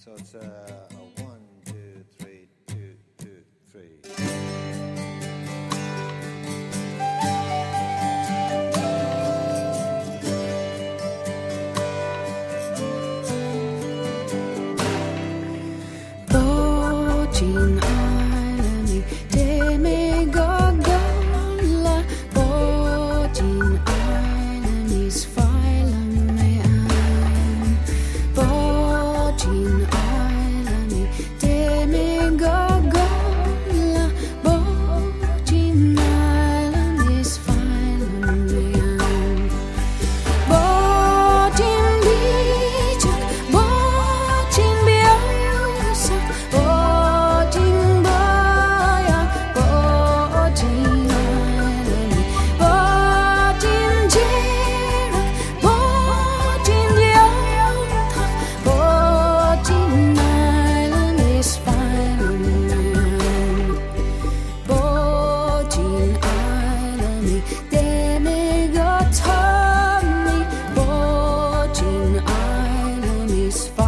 So it's a 1, 2, 3, 2, 2, 3. Botin alami demi gogola Botin alamis failamean Botin alami demi gogola Botin alamis failamean Botin bijak Botin biasa Botin baya Botin alami Botin jerak Botin yautak Botin alamis failamean Botin alami demigotami Botin alamis failamean